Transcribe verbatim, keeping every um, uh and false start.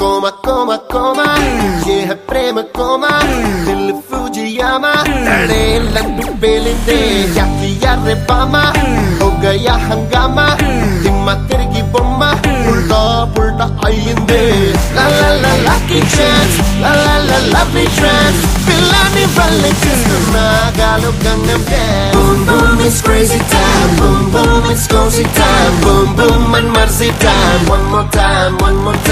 Coma, coma, coma, ये है प्रेम coma, दिल फुजियामा, तड़ेलंटू पेलिंदे, क्या किया रे बामा, हो गया हंगामा, दिम्मा तिरगी बोम्मा, उल्टा पुल्टा आइंदे, la la la lucky chance, la la la lovely trance, pilani valle chestuna, galo gangnam dance. Boom boom it's crazy time, boom boom it's cozy time, boom boom and mercy time, one more time, one more time.